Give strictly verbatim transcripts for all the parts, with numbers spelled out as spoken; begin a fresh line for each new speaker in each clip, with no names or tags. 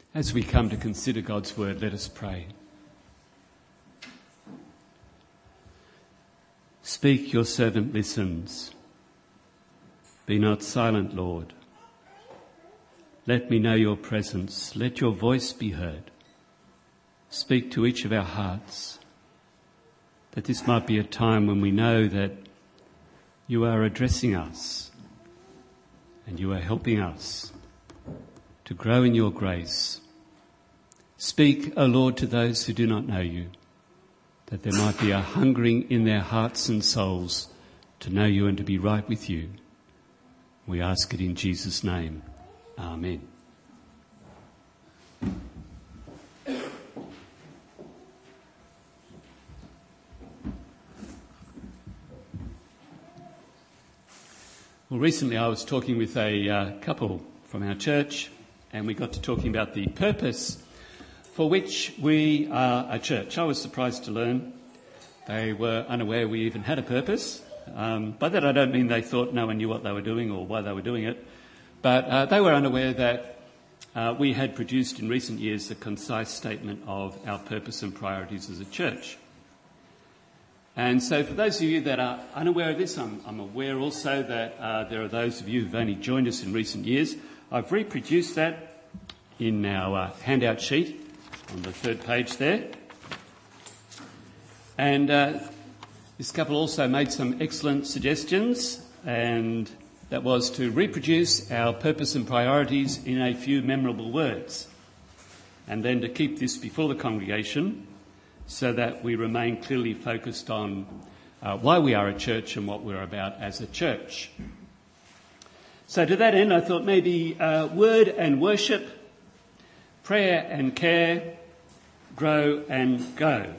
As we come to consider God's word, let us pray. Speak, your servant listens. Be not silent, Lord. Let me know your presence. Let your voice be heard. Speak to each of our hearts, that this might be a time when we know that you are addressing us and you are helping us to grow in your grace. Speak, O Lord, to those who do not know you, that there might be a hungering in their hearts and souls to know you and to be right with you. We ask it in Jesus' name. Amen. Well, recently I was talking with a uh, couple from our church, and we got to talking about the purpose for which we are a church. I was surprised to learn they were unaware we even had a purpose. Um, by that I don't mean they thought no one knew what they were doing or why they were doing it, but uh, they were unaware that uh, we had produced in recent years a concise statement of our purpose and priorities as a church. And so for those of you that are unaware of this, I'm, I'm aware also that uh, there are those of you who've only joined us in recent years. I've reproduced that in our uh, handout sheet on the third page there. And uh, this couple also made some excellent suggestions, and that was to reproduce our purpose and priorities in a few memorable words, and then to keep this before the congregation so that we remain clearly focused on uh, why we are a church and what we're about as a church. So to that end, I thought maybe uh, word and worship, prayer and care, grow and go.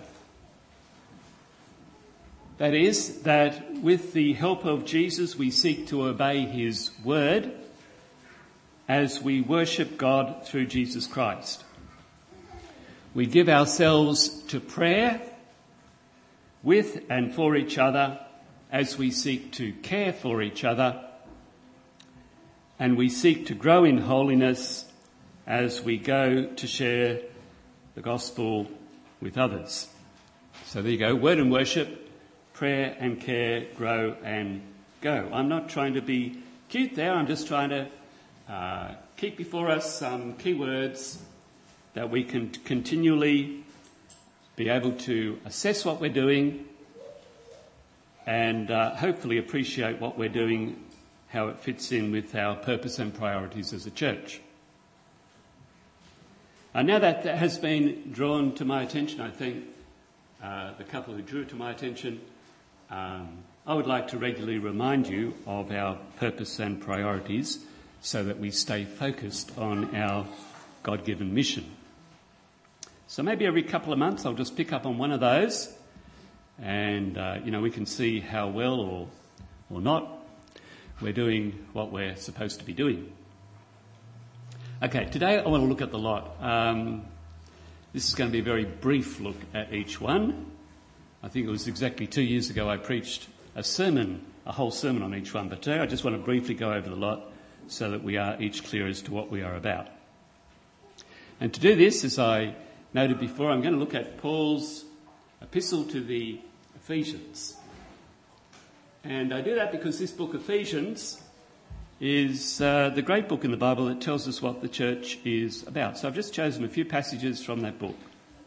That is, that with the help of Jesus, we seek to obey his word as we worship God through Jesus Christ. We give ourselves to prayer with and for each other as we seek to care for each other, and we seek to grow in holiness as we go to share the gospel with others. So there you go, word and worship, prayer and care, grow and go. I'm not trying to be cute there, I'm just trying to uh, keep before us some key words that we can continually be able to assess what we're doing and uh, hopefully appreciate what we're doing, how it fits in with our purpose and priorities as a church. Uh, now that, that has been drawn to my attention, I think, uh, the couple who drew it to my attention, um, I would like to regularly remind you of our purpose and priorities so that we stay focused on our God-given mission. So maybe every couple of months I'll just pick up on one of those and, uh, you know, we can see how well or, or not we're doing what we're supposed to be doing. Okay, today I want to look at the lot. Um, this is going to be a very brief look at each one. I think it was exactly two years ago I preached a sermon, a whole sermon on each one, but today I just want to briefly go over the lot so that we are each clear as to what we are about. And to do this, as I noted before, I'm going to look at Paul's epistle to the Ephesians. And I do that because this book, Ephesians, is uh, the great book in the Bible that tells us what the church is about. So I've just chosen a few passages from that book.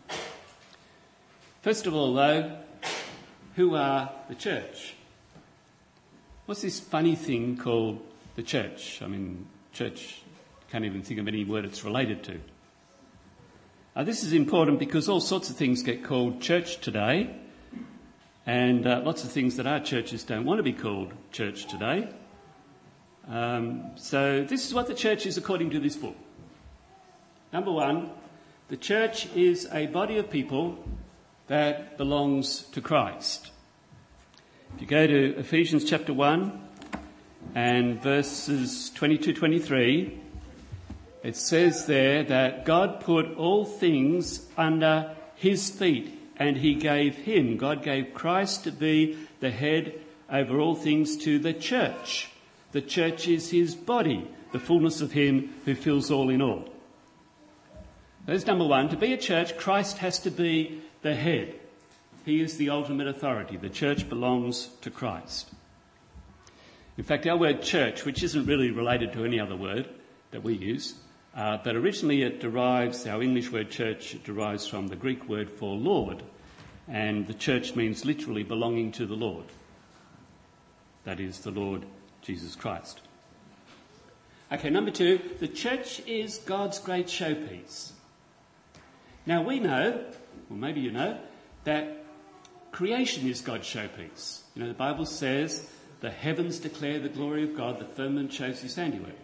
First of all, though, who are the church? What's this funny thing called the church? I mean, church, can't even think of any word it's related to. Uh, this is important because all sorts of things get called church today, and uh, lots of things that our churches don't want to be called church today. Um, so this is what the church is according to this book. Number one, the church is a body of people that belongs to Christ. If you go to Ephesians chapter one and verses twenty-two to twenty-three, it says there that God put all things under his feet and he gave him, God gave Christ to be the head over all things to the church. The church is his body, the fullness of him who fills all in all. That's number one. To be a church, Christ has to be the head. He is the ultimate authority. The church belongs to Christ. In fact, our word church, which isn't really related to any other word that we use, uh, but originally it derives, our English word church derives from the Greek word for Lord, and the church means literally belonging to the Lord. That is the Lord Jesus Christ. Okay, number two, the church is God's great showpiece. Now we know, or maybe you know, that creation is God's showpiece. You know, the Bible says the heavens declare the glory of God, the firmament shows his handiwork.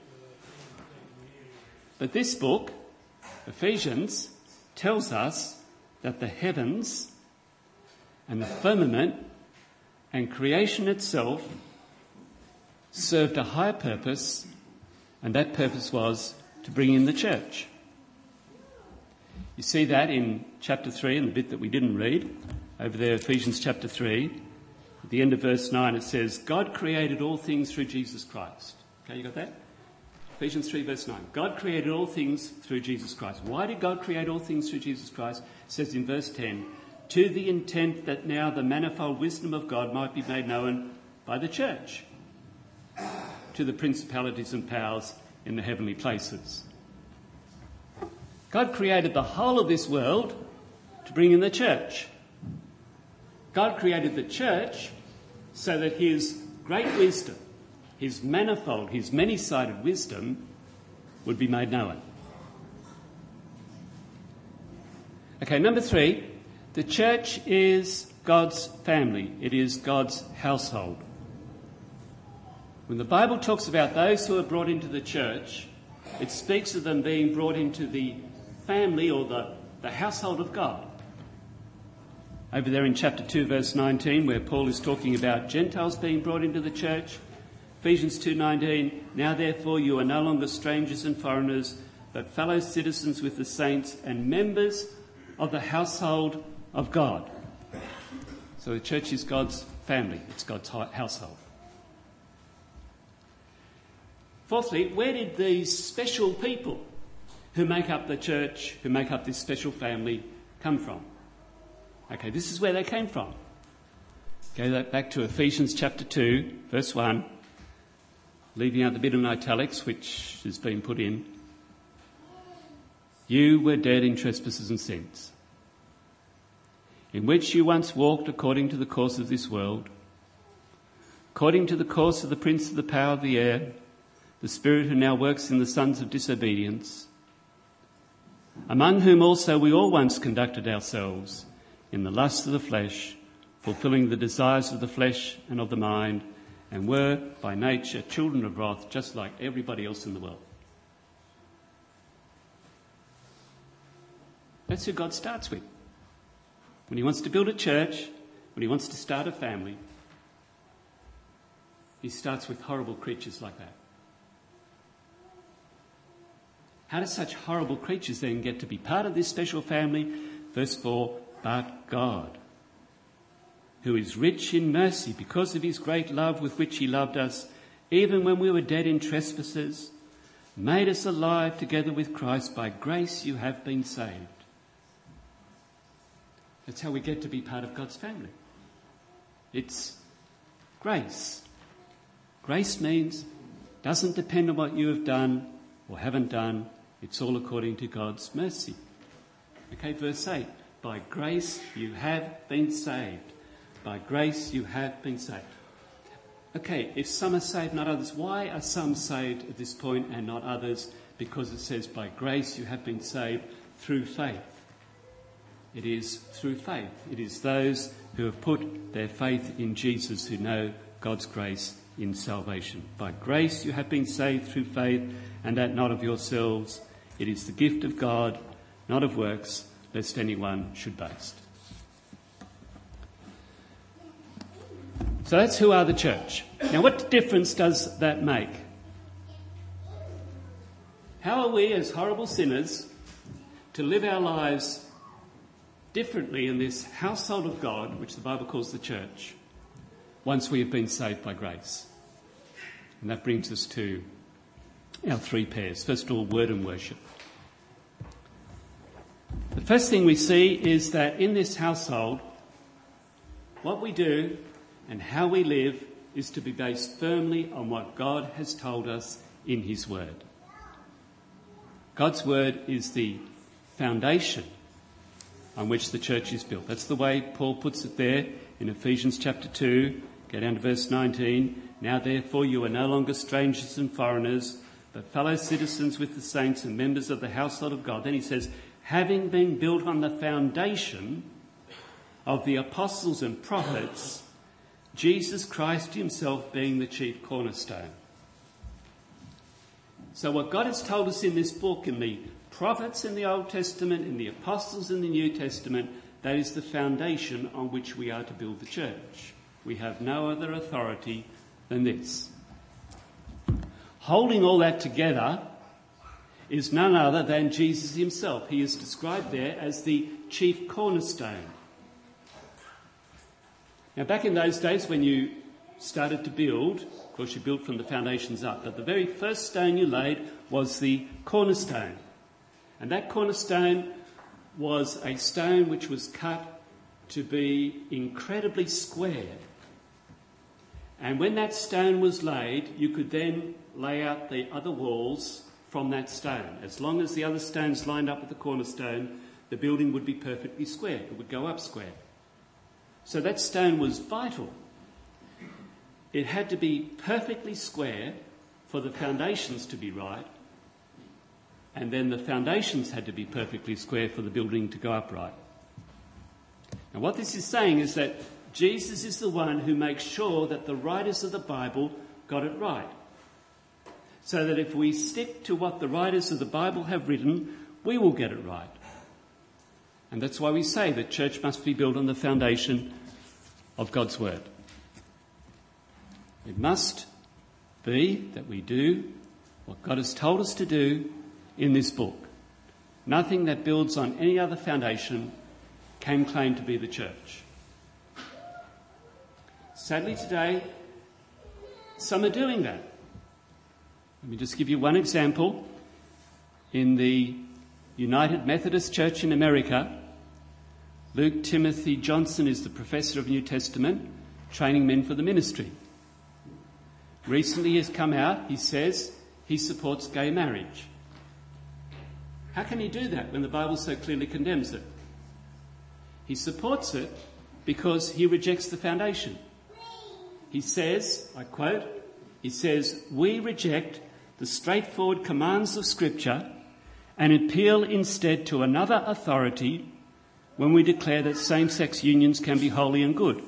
But this book, Ephesians, tells us that the heavens and the firmament and creation itself served a higher purpose, and that purpose was to bring in the church. You see that in chapter three, in the bit that we didn't read, over there, Ephesians chapter three. At the end of verse nine, it says, God created all things through Jesus Christ. Okay, you got that? Ephesians three, verse nine. God created all things through Jesus Christ. Why did God create all things through Jesus Christ? It says in verse ten, to the intent that now the manifold wisdom of God might be made known by the church to the principalities and powers in the heavenly places. God created the whole of this world to bring in the church. God created the church so that his great wisdom, his manifold, his many-sided wisdom would be made known. Okay, number three, the church is God's family. It is God's household. When the Bible talks about those who are brought into the church, it speaks of them being brought into the family or the, the household of God. Over there in chapter two, verse nineteen, where Paul is talking about Gentiles being brought into the church, Ephesians two nineteen, now therefore you are no longer strangers and foreigners, but fellow citizens with the saints and members of the household of God. So the church is God's family, it's God's household. Fourthly, where did these special people who make up the church, who make up this special family, come from? Okay, this is where they came from. Go back to Ephesians chapter two, verse one, leaving out the bit in italics which has been put in. You were dead in trespasses and sins, in which you once walked according to the course of this world, according to the course of the prince of the power of the air, the spirit who now works in the sons of disobedience, among whom also we all once conducted ourselves in the lust of the flesh, fulfilling the desires of the flesh and of the mind, and were by nature children of wrath, just like everybody else in the world. That's who God starts with. When he wants to build a church, when he wants to start a family, he starts with horrible creatures like that. How do such horrible creatures then get to be part of this special family? Verse four, but God, who is rich in mercy because of his great love with which he loved us, even when we were dead in trespasses, made us alive together with Christ. By grace you have been saved. That's how we get to be part of God's family. It's grace. Grace means doesn't depend on what you have done or haven't done. It's all according to God's mercy. Okay, verse eight. By grace you have been saved. By grace you have been saved. Okay, if some are saved, not others, why are some saved at this point and not others? Because it says by grace you have been saved through faith. It is through faith. It is those who have put their faith in Jesus who know God's grace in salvation. By grace you have been saved through faith, and that not of yourselves. It is the gift of God, not of works, lest anyone should boast. So that's who are the church. Now what difference does that make? How are we as horrible sinners to live our lives differently in this household of God, which the Bible calls the church, once we have been saved by grace? And that brings us to our three pairs. First of all, word and worship. First thing we see is that in this household, what we do and how we live is to be based firmly on what God has told us in his word. God's word is the foundation on which the church is built. That's the way Paul puts it there in Ephesians chapter two, go down to verse nineteen. Now therefore you are no longer strangers and foreigners, but fellow citizens with the saints and members of the household of God. Then he says, having been built on the foundation of the apostles and prophets, Jesus Christ himself being the chief cornerstone. So what God has told us in this book, in the prophets in the Old Testament, in the apostles in the New Testament, that is the foundation on which we are to build the church. We have no other authority than this. Holding all that together is none other than Jesus himself. He is described there as the chief cornerstone. Now, back in those days when you started to build, of course you built from the foundations up, but the very first stone you laid was the cornerstone. And that cornerstone was a stone which was cut to be incredibly square. And when that stone was laid, you could then lay out the other walls from that stone. As long as the other stones lined up with the cornerstone, the building would be perfectly square. It would go up square. So that stone was vital. It had to be perfectly square for the foundations to be right, and then the foundations had to be perfectly square for the building to go up right. Now what this is saying is that Jesus is the one who makes sure that the writers of the Bible got it right. So that if we stick to what the writers of the Bible have written, we will get it right. And that's why we say that church must be built on the foundation of God's word. It must be that we do what God has told us to do in this book. Nothing that builds on any other foundation can claim to be the church. Sadly today, some are doing that. Let me just give you one example. In the United Methodist Church in America, Luke Timothy Johnson is the professor of New Testament, training men for the ministry. Recently he has come out, he says he supports gay marriage. How can he do that when the Bible so clearly condemns it? He supports it because he rejects the foundation. He says, I quote, he says, we reject the straightforward commands of Scripture and appeal instead to another authority when we declare that same-sex unions can be holy and good.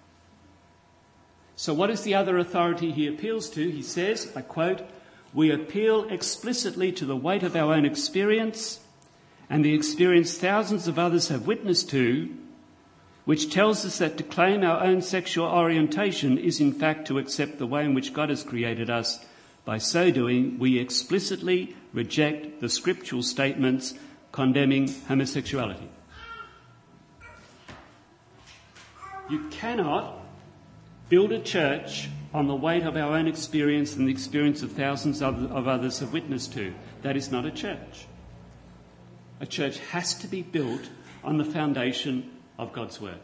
So what is the other authority he appeals to? He says, I quote, we appeal explicitly to the weight of our own experience and the experience thousands of others have witnessed to, which tells us that to claim our own sexual orientation is in fact to accept the way in which God has created us. By so doing, we explicitly reject the scriptural statements condemning homosexuality. You cannot build a church on the weight of our own experience and the experience of thousands of others have witnessed to. That is not a church. A church has to be built on the foundation of God's word.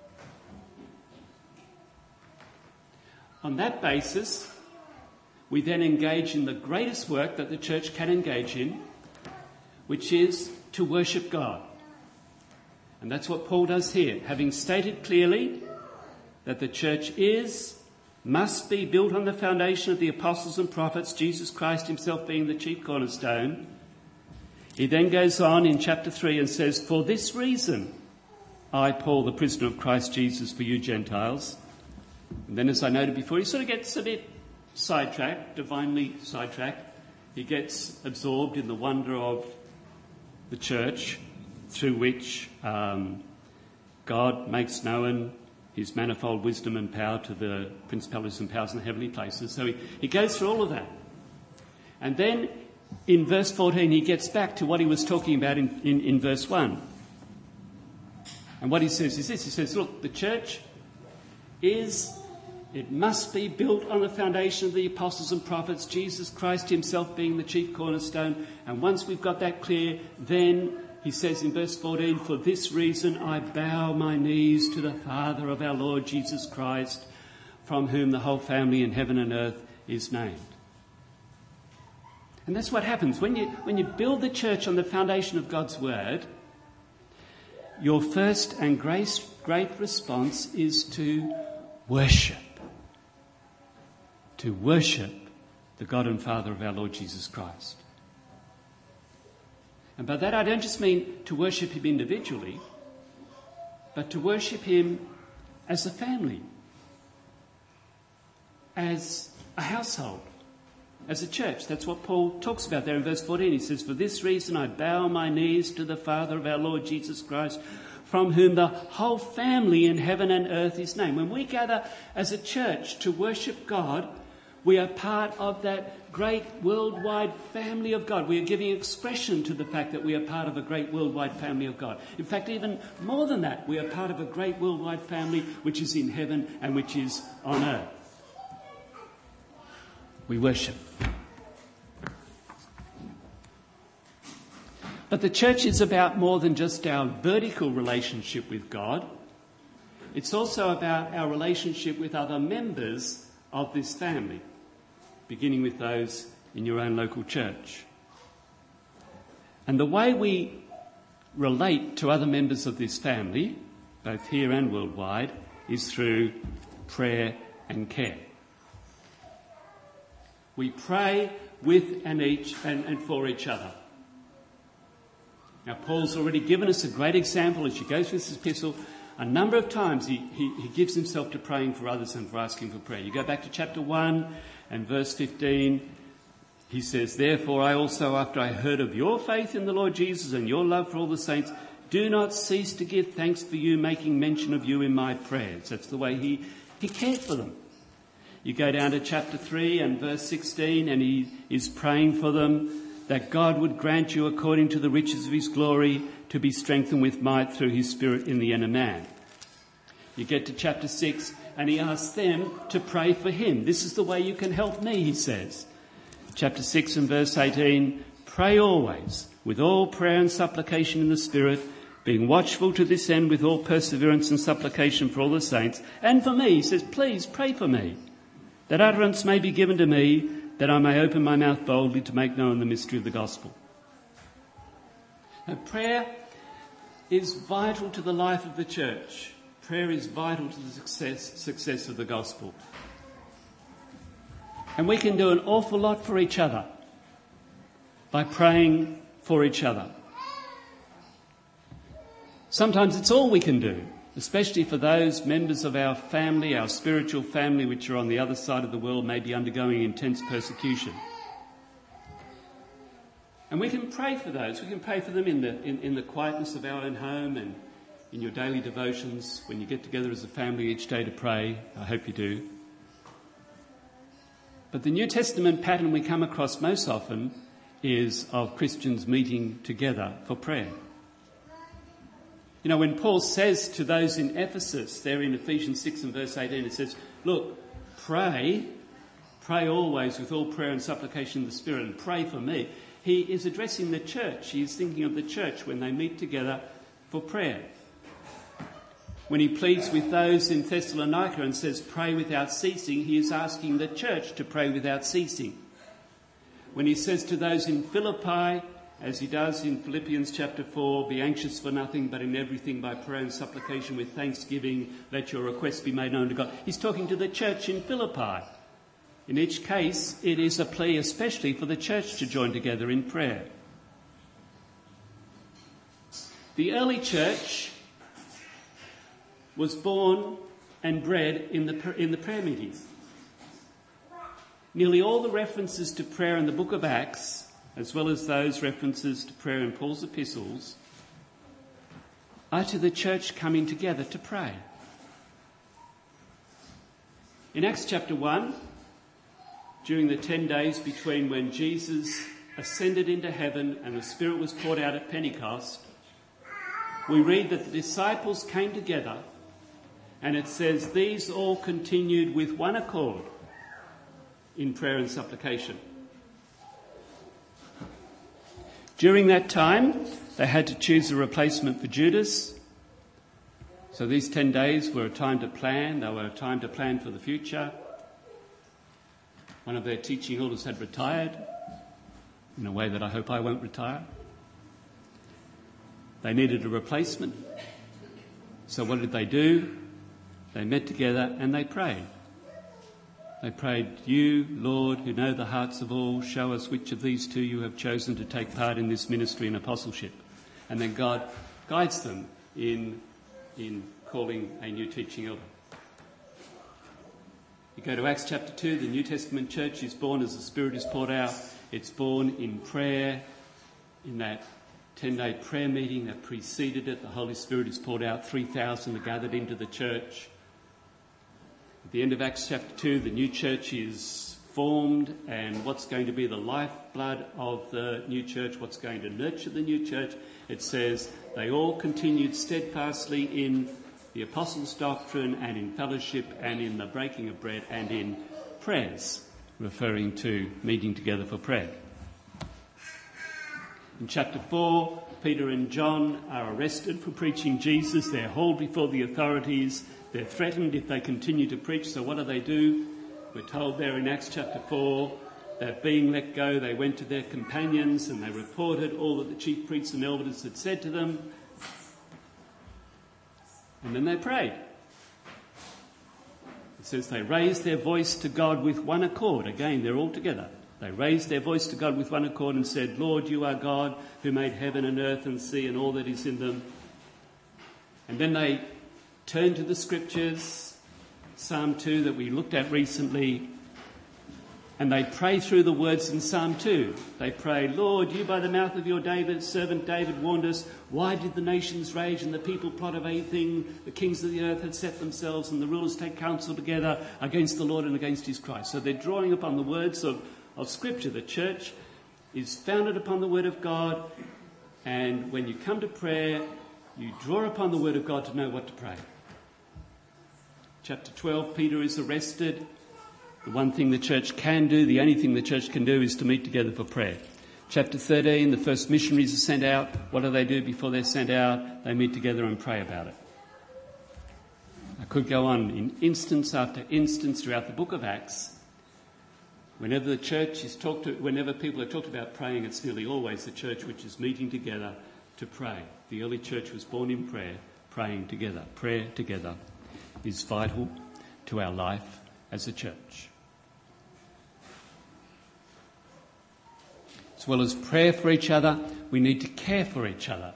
On that basis, we then engage in the greatest work that the church can engage in, which is to worship God. And that's what Paul does here, having stated clearly that the church is, must be built on the foundation of the apostles and prophets, Jesus Christ himself being the chief cornerstone. He then goes on in chapter three and says, for this reason, I, Paul, the prisoner of Christ Jesus, for you Gentiles. And then, as I noted before, he sort of gets a bit sidetracked, divinely sidetracked. He gets absorbed in the wonder of the church through which um, God makes known his manifold wisdom and power to the principalities and powers in the heavenly places. So he, he goes through all of that. And then in verse fourteen, he gets back to what he was talking about in, in, in verse one. And what he says is this. He says, look, the church is, it must be built on the foundation of the apostles and prophets, Jesus Christ himself being the chief cornerstone. And once we've got that clear, then He says in verse fourteen, "For this reason I bow my knees to the Father of our Lord Jesus Christ, from whom the whole family in heaven and earth is named." And that's what happens. When you, when you build the church on the foundation of God's word, your first and great, great response is to worship. To worship the God and Father of our Lord Jesus Christ. And by that I don't just mean to worship him individually, but to worship him as a family, as a household, as a church. That's what Paul talks about there in verse fourteen. He says, "For this reason I bow my knees to the Father of our Lord Jesus Christ, from whom the whole family in heaven and earth is named." When we gather as a church to worship God, we are part of that great worldwide family of God. We are giving expression to the fact that we are part of a great worldwide family of God. In fact, even more than that, we are part of a great worldwide family which is in heaven and which is on earth. We worship. But the church is about more than just our vertical relationship with God. It's also about our relationship with other members of this family, beginning with those in your own local church. And the way we relate to other members of this family, both here and worldwide, is through prayer and care. We pray with and each and, and for each other. Now, Paul's already given us a great example as he goes through this epistle. A number of times he, he, he gives himself to praying for others and for asking for prayer. You go back to chapter one and verse fifteen. He says, "Therefore I also, after I heard of your faith in the Lord Jesus and your love for all the saints, do not cease to give thanks for you, making mention of you in my prayers." That's the way he, he cared for them. You go down to chapter three and verse sixteen, and he is praying for them that God would grant you, according to the riches of his glory, to be strengthened with might through his Spirit in the inner man. You get to chapter six, and he asks them to pray for him. "This is the way you can help me," he says. Chapter six and verse eighteen, "Pray always, with all prayer and supplication in the Spirit, being watchful to this end with all perseverance and supplication for all the saints." And for me, he says, "Please pray for me, that utterance may be given to me, that I may open my mouth boldly to make known the mystery of the gospel." Now, prayer is vital to the life of the church. Prayer is vital to the success, success of the gospel. And we can do an awful lot for each other by praying for each other. Sometimes it's all we can do, especially for those members of our family, our spiritual family, which are on the other side of the world, maybe undergoing intense persecution. And we can pray for those. We can pray for them in the, in, in the quietness of our own home and in your daily devotions, when you get together as a family each day to pray. I hope you do. But the New Testament pattern we come across most often is of Christians meeting together for prayer. You know, when Paul says to those in Ephesus, there in Ephesians six and verse eighteen, it says, "Look, pray, pray always with all prayer and supplication in the Spirit, and pray for me." He is addressing the church. He is thinking of the church when they meet together for prayer. When he pleads with those in Thessalonica and says, "Pray without ceasing," he is asking the church to pray without ceasing. When he says to those in Philippi, as he does in Philippians chapter four, "Be anxious for nothing, but in everything by prayer and supplication with thanksgiving, let your requests be made known to God." He's talking to the church in Philippi. In each case, it is a plea especially for the church to join together in prayer. The early church was born and bred in the, in the prayer meetings. Nearly all the references to prayer in the book of Acts, as well as those references to prayer in Paul's epistles, are to the church coming together to pray. In Acts chapter one, during the ten days between when Jesus ascended into heaven and the Spirit was poured out at Pentecost, we read that the disciples came together, and it says, "These all continued with one accord in prayer and supplication." During that time, they had to choose a replacement for Judas. So these ten days were a time to plan. They were a time to plan for the future. One of their teaching elders had retired, in a way that I hope I won't retire. They needed a replacement. So what did they do? They met together and they prayed. They prayed, "You, Lord, who know the hearts of all, show us which of these two you have chosen to take part in this ministry and apostleship." And then God guides them in, in calling a new teaching elder. You go to Acts chapter two, the New Testament church is born as the Spirit is poured out. It's born in prayer, in that ten-day prayer meeting that preceded it. The Holy Spirit is poured out. three thousand are gathered into the church. At the end of Acts chapter two, the new church is formed, and what's going to be the lifeblood of the new church, what's going to nurture the new church, it says they all continued steadfastly in the apostles' doctrine and in fellowship and in the breaking of bread and in prayers, referring to meeting together for prayer. In chapter four, Peter and John are arrested for preaching Jesus. They're hauled before the authorities. They're threatened if they continue to preach. So what do they do? We're told there in Acts chapter four that being let go, they went to their companions and they reported all that the chief priests and elders had said to them. And then they prayed. It says they raised their voice to God with one accord. Again, they're all together. They raised their voice to God with one accord and said, "Lord, you are God who made heaven and earth and sea and all that is in them." And then they turned to the scriptures, Psalm two that we looked at recently, and they pray through the words in Psalm two. They pray, "Lord, you by the mouth of your David, servant David warned us. Why did the nations rage and the people plot of anything? The kings of the earth had set themselves and the rulers take counsel together against the Lord and against his Christ." So they're drawing upon the words of, of Scripture. The church is founded upon the word of God, and when you come to prayer, you draw upon the word of God to know what to pray. Chapter twelve, Peter is arrested. The one thing the church can do, the only thing the church can do, is to meet together for prayer. Chapter thirteen, the first missionaries are sent out. What do they do before they're sent out? They meet together and pray about it. I could go on in instance after instance throughout the book of Acts. Whenever the church is talked to, whenever people are talked about praying, it's nearly always the church which is meeting together to pray. The early church was born in prayer, praying together. Prayer together is vital to our life as a church. As well as prayer for each other, we need to care for each other.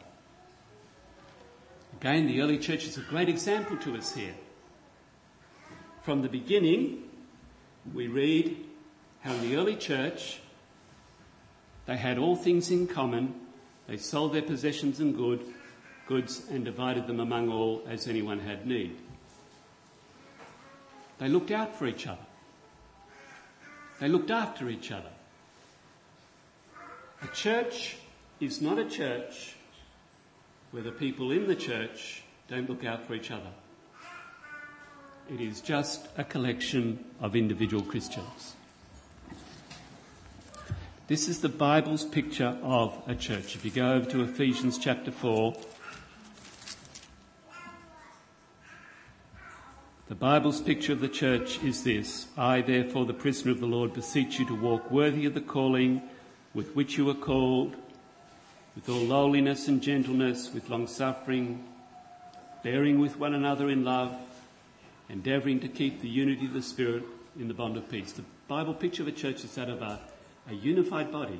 Again, the early church is a great example to us here. From the beginning, we read how in the early church, they had all things in common. They sold their possessions and good, goods and divided them among all as anyone had need. They looked out for each other. They looked after each other. A church is not a church where the people in the church don't look out for each other. It is just a collection of individual Christians. This is the Bible's picture of a church. If you go over to Ephesians chapter four, the Bible's picture of the church is this: "I, therefore, the prisoner of the Lord, beseech you to walk worthy of the calling with which you were called, with all lowliness and gentleness, with long-suffering, bearing with one another in love, endeavouring to keep the unity of the Spirit in the bond of peace." The Bible picture of a church is that of a, a unified body.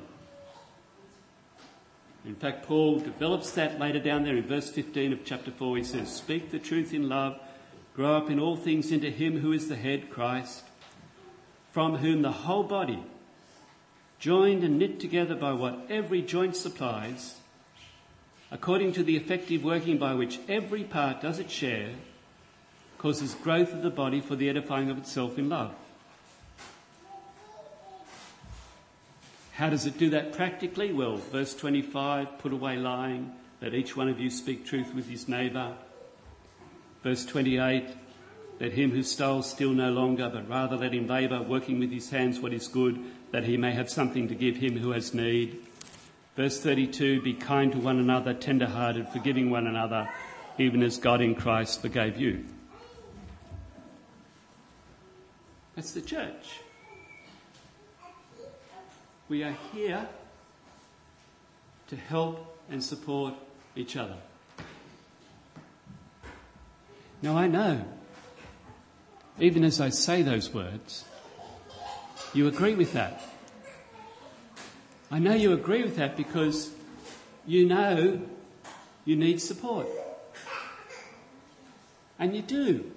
In fact, Paul develops that later down there in verse fifteen of chapter four. He says, "Speak the truth in love, grow up in all things into him who is the head, Christ, from whom the whole body, joined and knit together by what every joint supplies, according to the effective working by which every part does its share, causes growth of the body for the edifying of itself in love." How does it do that practically? Well, verse twenty-five, "Put away lying, let each one of you speak truth with his neighbour." Verse twenty-eight, "Let him who stole steal no longer, but rather let him labour, working with his hands what is good, that he may have something to give him who has need." Verse thirty-two, be kind to one another, tender-hearted, forgiving one another, even as God in Christ forgave you. That's the church. We are here to help and support each other. Now I know, even as I say those words, you agree with that. I know you agree with that because you know you need support. And you do.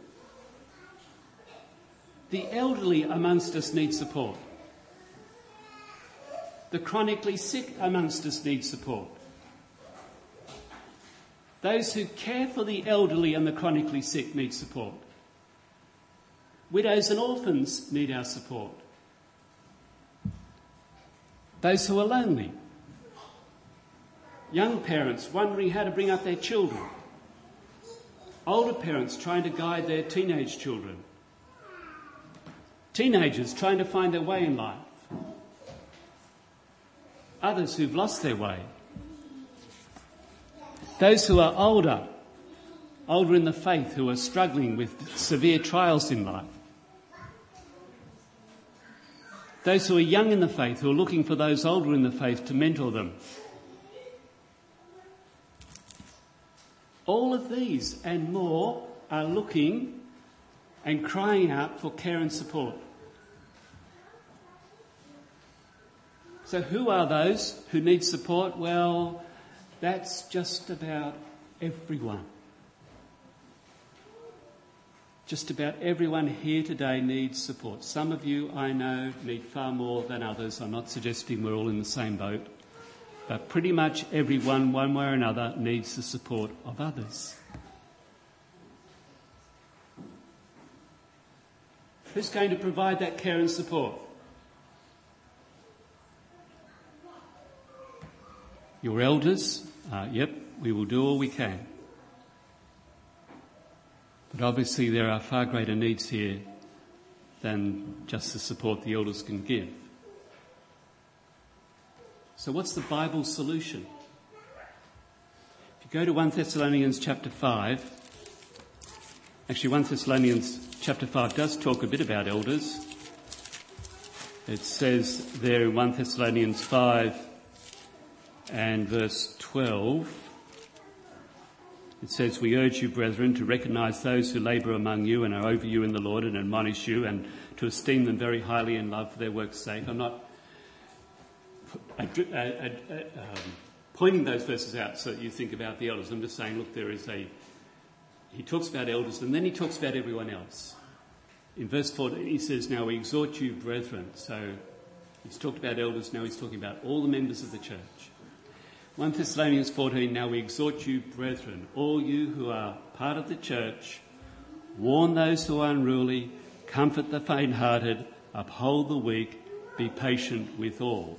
The elderly amongst us need support. The chronically sick amongst us need support. Those who care for the elderly and the chronically sick need support. Widows and orphans need our support. Those who are lonely. Young parents wondering how to bring up their children. Older parents trying to guide their teenage children. Teenagers trying to find their way in life. Others who've lost their way. Those who are older, older in the faith, who are struggling with severe trials in life. Those who are young in the faith, who are looking for those older in the faith to mentor them. All of these and more are looking and crying out for care and support. So who are those who need support? Well, that's just about everyone. Just about everyone here today needs support. Some of you, I know, need far more than others. I'm not suggesting we're all in the same boat. But pretty much everyone, one way or another, needs the support of others. Who's going to provide that care and support? Your elders? Uh, yep, we will do all we can. But obviously there are far greater needs here than just the support the elders can give. So what's the Bible's solution? If you go to First Thessalonians chapter five, actually First Thessalonians chapter five does talk a bit about elders. It says there in First Thessalonians five and verse twelve, it says, we urge you, brethren, to recognise those who labour among you and are over you in the Lord and admonish you, and to esteem them very highly in love for their work's sake. I'm not uh, uh, uh, um, pointing those verses out so that you think about the elders. I'm just saying, look, there is a... He talks about elders and then he talks about everyone else. In verse fourteen, he says, now we exhort you, brethren. So he's talked about elders, now he's talking about all the members of the church. First Thessalonians fourteen, now we exhort you, brethren, all you who are part of the church, warn those who are unruly, comfort the faint-hearted, uphold the weak, be patient with all.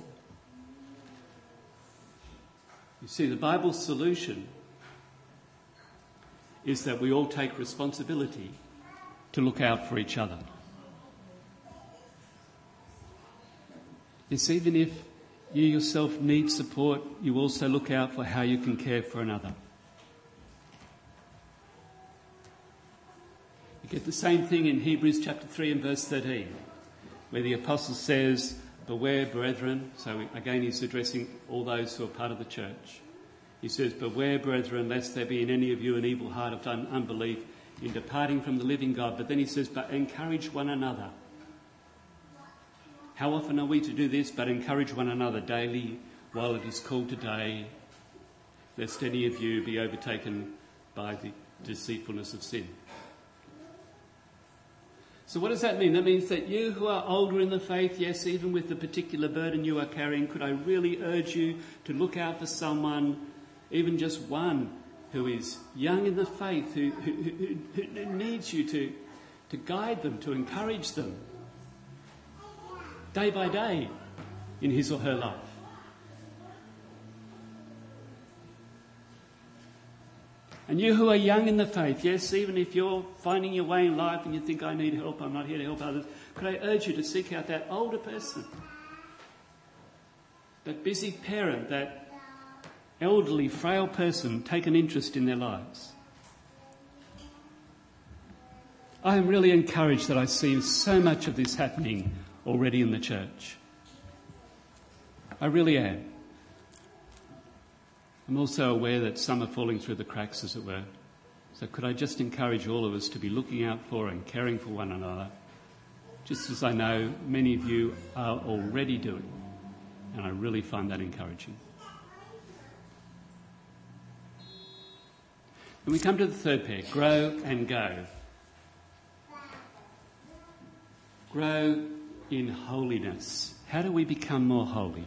You see, the Bible's solution is that we all take responsibility to look out for each other. It's even if you yourself need support, you also look out for how you can care for another. You get the same thing in Hebrews chapter three and verse thirteen, where the apostle says, beware, brethren. So again, he's addressing all those who are part of the church. He says, beware, brethren, lest there be in any of you an evil heart of un- unbelief in departing from the living God. But then he says, but encourage one another. How often are we to do this? But encourage one another daily while it is called today, lest any of you be overtaken by the deceitfulness of sin. So what does that mean? That means that you who are older in the faith, yes, even with the particular burden you are carrying, could I really urge you to look out for someone, even just one, who is young in the faith, who, who, who, who needs you to, to guide them, to encourage them, day by day in his or her life. And you who are young in the faith, yes, even if you're finding your way in life and you think, I need help, I'm not here to help others, could I urge you to seek out that older person, that busy parent, that elderly, frail person take an interest in their lives. I am really encouraged that I see so much of this happening already in the church. I really am. I'm also aware that some are falling through the cracks, as it were. So could I just encourage all of us to be looking out for and caring for one another, just as I know many of you are already doing. And I really find that encouraging. When we come to the third pair, grow and go. Grow in holiness. How do we become more holy?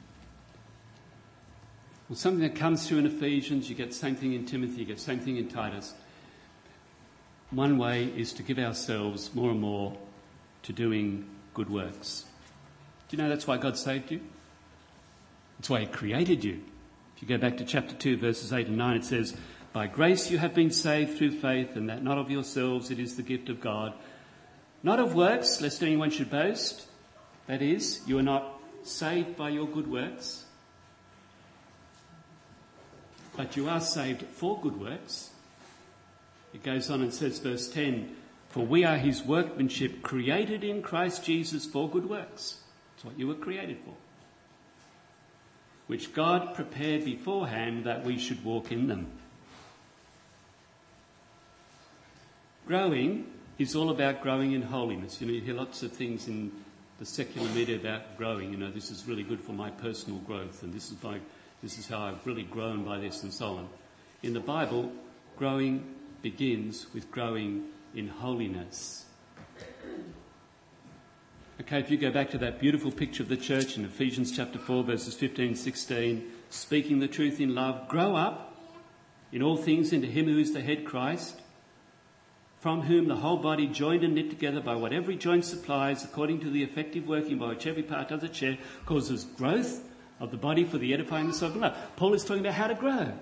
Well, something that comes through in Ephesians, you get the same thing in Timothy, you get the same thing in Titus. One way is to give ourselves more and more to doing good works. Do you know that's why God saved you? That's why he created you. If you go back to chapter two, verses eight and nine, it says, "By grace you have been saved through faith, and that not of yourselves, it is the gift of God. Not of works, lest anyone should boast." That is, you are not saved by your good works, but you are saved for good works. It goes on and says, verse ten, "For we are his workmanship, created in Christ Jesus for good works." That's what you were created for. "Which God prepared beforehand that we should walk in them." Growing is all about growing in holiness. You know, you hear lots of things in the secular media about growing. You know, this is really good for my personal growth, and this is my, this is how I've really grown by this, and so on. In the Bible, growing begins with growing in holiness. Okay, if you go back to that beautiful picture of the church in Ephesians chapter four, verses fifteen and sixteen, speaking the truth in love, grow up in all things into him who is the head, Christ, from whom the whole body, joined and knit together by what every joint supplies, according to the effective working by which every part does its share, causes growth of the body for the edifying of love. Paul is talking about how to grow.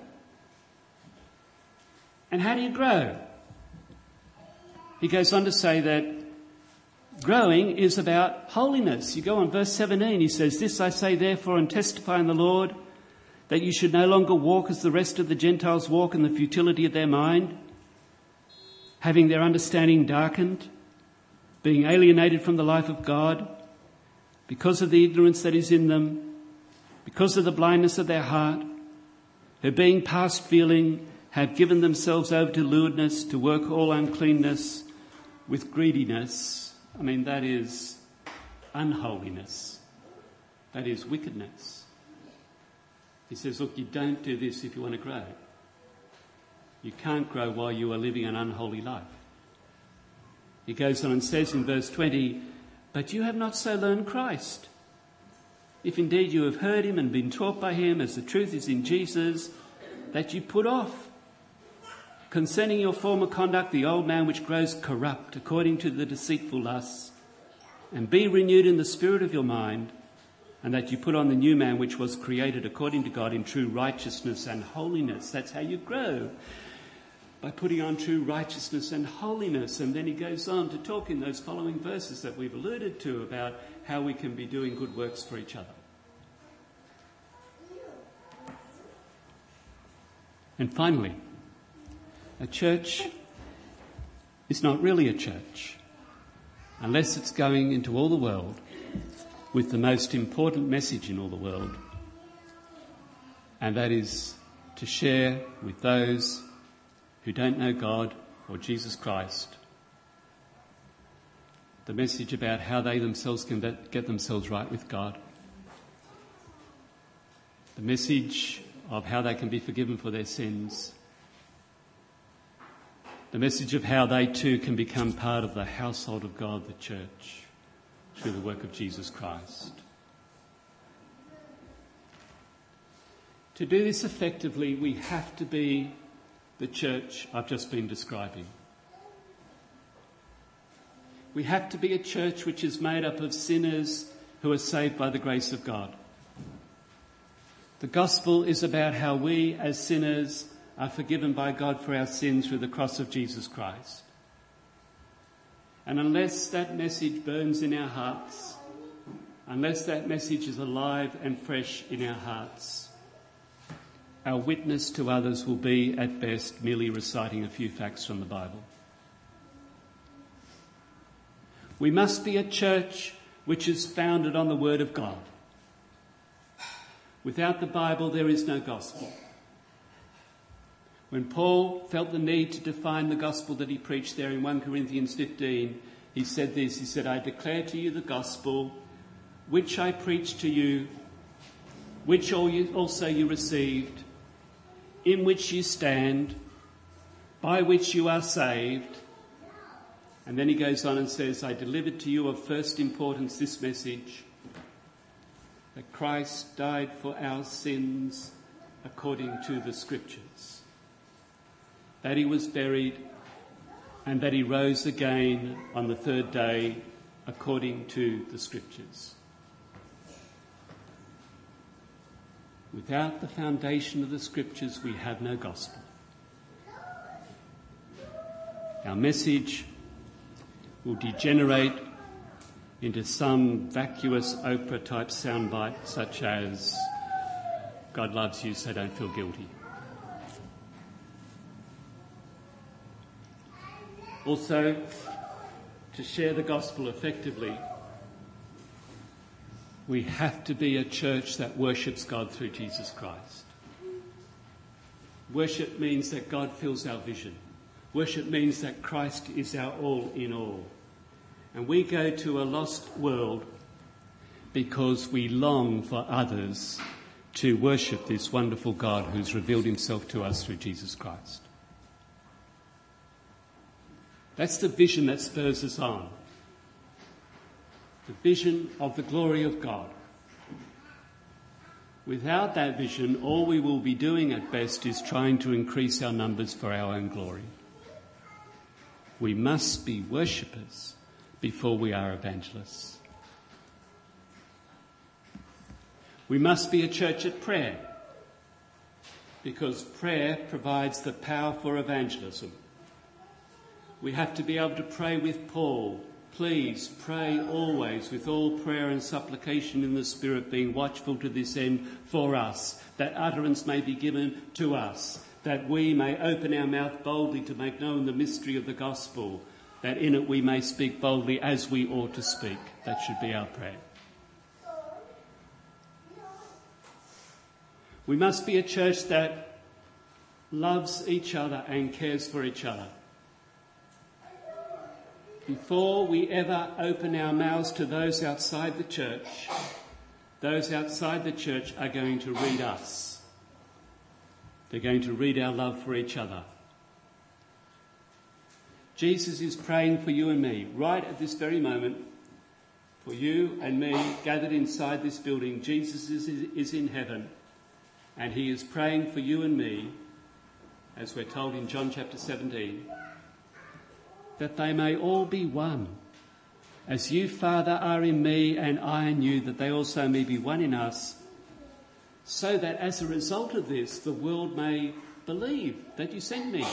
And how do you grow? He goes on to say that growing is about holiness. You go on verse seventeen, he says, "This I say therefore and testify in the Lord, that you should no longer walk as the rest of the Gentiles walk in the futility of their mind, having their understanding darkened, being alienated from the life of God, because of the ignorance that is in them, because of the blindness of their heart, who being past feeling have given themselves over to lewdness, to work all uncleanness with greediness." I mean, that is unholiness. That is wickedness. He says, look, you don't do this if you want to grow. You can't grow while you are living an unholy life. He goes on and says in verse twenty, "But you have not so learned Christ. If indeed you have heard him and been taught by him, as the truth is in Jesus, that you put off concerning your former conduct the old man which grows corrupt according to the deceitful lusts, and be renewed in the spirit of your mind, and that you put on the new man which was created according to God in true righteousness and holiness." That's how you grow, by putting on true righteousness and holiness. And then he goes on to talk in those following verses that we've alluded to about how we can be doing good works for each other. And finally, a church is not really a church unless it's going into all the world with the most important message in all the world, and that is to share with those who don't know God or Jesus Christ the message about how they themselves can get themselves right with God, the message of how they can be forgiven for their sins, the message of how they too can become part of the household of God, the church, through the work of Jesus Christ. To do this effectively, we have to be the church I've just been describing. We have to be a church which is made up of sinners who are saved by the grace of God. The gospel is about how we as sinners are forgiven by God for our sins through the cross of Jesus Christ. And unless that message burns in our hearts, unless that message is alive and fresh in our hearts, our witness to others will be, at best, merely reciting a few facts from the Bible. We must be a church which is founded on the Word of God. Without the Bible, there is no gospel. When Paul felt the need to define the gospel that he preached there in First Corinthians fifteen, he said this, he said, "I declare to you the gospel which I preached to you, which also you received, in which you stand, by which you are saved." And then he goes on and says, "I delivered to you of first importance this message, that Christ died for our sins according to the Scriptures, that he was buried, and that he rose again on the third day according to the Scriptures." Without the foundation of the Scriptures, we have no gospel. Our message will degenerate into some vacuous Oprah-type soundbite such as, "God loves you, so don't feel guilty." Also, to share the gospel effectively, we have to be a church that worships God through Jesus Christ. Worship means that God fills our vision. Worship means that Christ is our all in all. And we go to a lost world because we long for others to worship this wonderful God who's revealed himself to us through Jesus Christ. That's the vision that spurs us on. The vision of the glory of God. Without that vision, all we will be doing at best is trying to increase our numbers for our own glory. We must be worshippers before we are evangelists. We must be a church at prayer, because prayer provides the power for evangelism. We have to be able to pray with Paul, "Please pray always with all prayer and supplication in the Spirit, being watchful to this end for us, that utterance may be given to us, that we may open our mouth boldly to make known the mystery of the gospel, that in it we may speak boldly as we ought to speak." That should be our prayer. We must be a church that loves each other and cares for each other. Before we ever open our mouths to those outside the church, those outside the church are going to read us. They're going to read our love for each other. Jesus is praying for you and me right at this very moment. For you and me gathered inside this building, Jesus is, is in heaven, and he is praying for you and me, as we're told in John chapter seventeen, that they may all be one. As you, Father, are in me and I in you, that they also may be one in us, so that as a result of this, the world may believe that you sent me.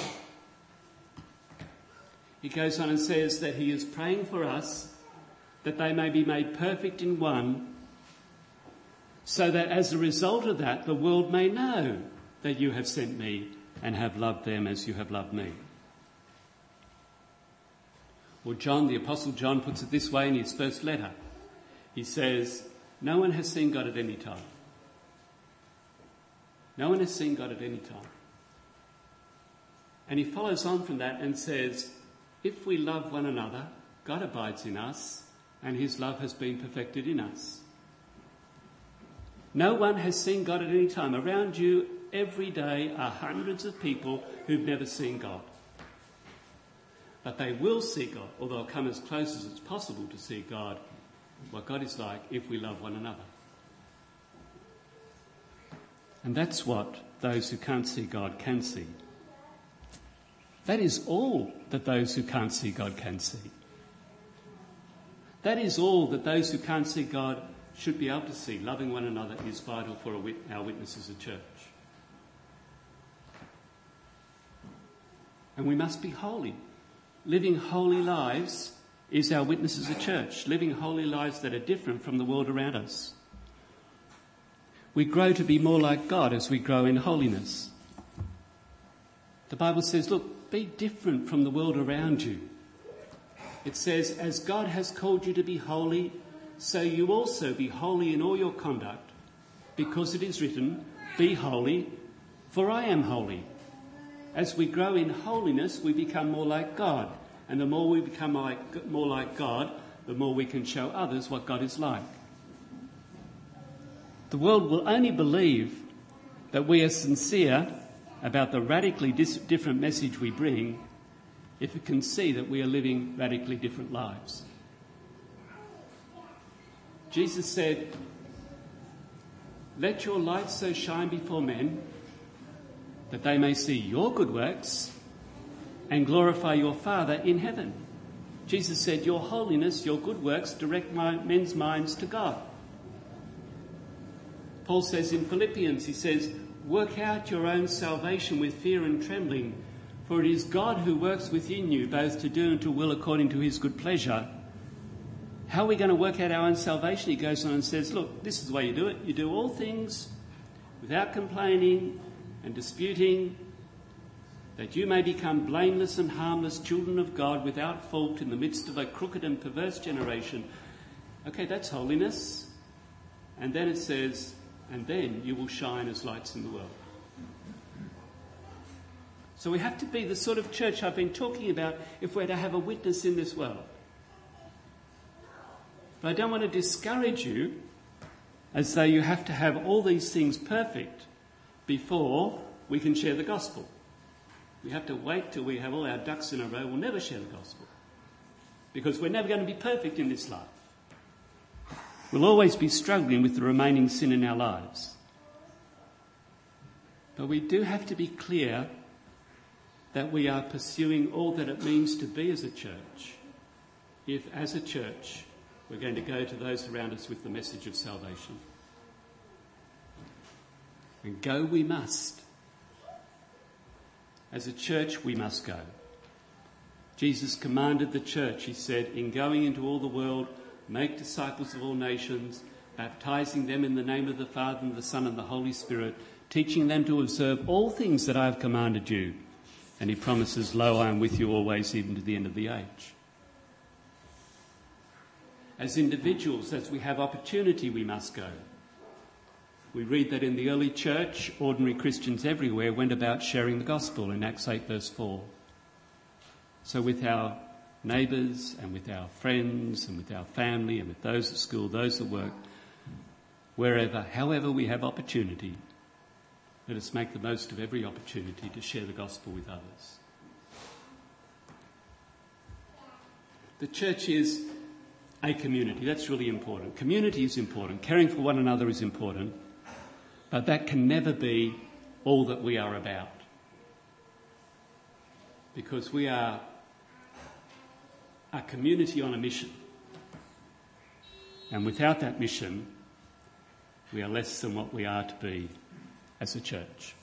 He goes on and says that he is praying for us, that they may be made perfect in one, so that as a result of that, the world may know that you have sent me and have loved them as you have loved me. Well, John, the Apostle John, puts it this way in his first letter. He says, "No one has seen God at any time." No one has seen God at any time. And he follows on from that and says, if we love one another, God abides in us, and his love has been perfected in us. No one has seen God at any time. Around you every day are hundreds of people who've never seen God. But they will see God, or they'll come as close as it's possible to see God, what God is like, if we love one another. And that's what those who can't see God can see. That is all that those who can't see God can see. That is all that those who can't see God should be able to see. Loving one another is vital for our witness as a church. And we must be holy. Living holy lives is our witness as a church. Living holy lives that are different from the world around us. We grow to be more like God as we grow in holiness. The Bible says, look, be different from the world around you. It says, as God has called you to be holy, so you also be holy in all your conduct, because it is written, be holy, for I am holy. As we grow in holiness, we become more like God. And the more we become like, more like God, the more we can show others what God is like. The world will only believe that we are sincere about the radically dis- different message we bring if it can see that we are living radically different lives. Jesus said, let your light so shine before men that they may see your good works and glorify your Father in heaven. Jesus said, your holiness, your good works direct my, men's minds to God. Paul says in Philippians, he says, work out your own salvation with fear and trembling, for it is God who works within you both to do and to will according to his good pleasure. How are we going to work out our own salvation? He goes on and says, look, this is the way you do it. You do all things without complaining and disputing, that you may become blameless and harmless children of God without fault in the midst of a crooked and perverse generation. Okay, that's holiness. And then it says, and then you will shine as lights in the world. So we have to be the sort of church I've been talking about if we're to have a witness in this world. But I don't want to discourage you as though you have to have all these things perfect before we can share the gospel. We have to wait till we have all our ducks in a row. We'll never share the gospel because we're never going to be perfect in this life. We'll always be struggling with the remaining sin in our lives. But we do have to be clear that we are pursuing all that it means to be as a church, if as a church we're going to go to those around us with the message of salvation. And go we must. As a church we must go. Jesus commanded the church, he said, in going into all the world, make disciples of all nations, baptizing them in the name of the Father and the Son and the Holy Spirit, teaching them to observe all things that I have commanded you. And he promises, lo, I am with you always, even to the end of the age. As individuals, as we have opportunity, we must go. We read that in the early church, ordinary Christians everywhere went about sharing the gospel in Acts eight verse four. So with our neighbours and with our friends and with our family and with those at school, those at work, wherever, however we have opportunity, let us make the most of every opportunity to share the gospel with others. The church is a community. That's really important. Community is important. Caring for one another is important. But that can never be all that we are about. Because we are a community on a mission. And without that mission, we are less than what we are to be as a church.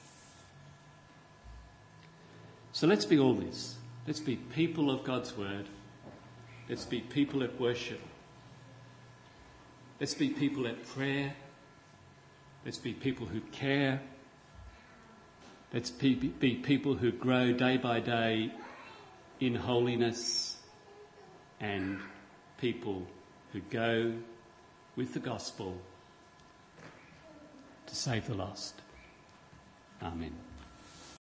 So let's be all this. Let's be people of God's word. Let's be people at worship. Let's be people at prayer. Let's be people who care. Let's be, be people who grow day by day in holiness, and people who go with the gospel to save the lost. Amen.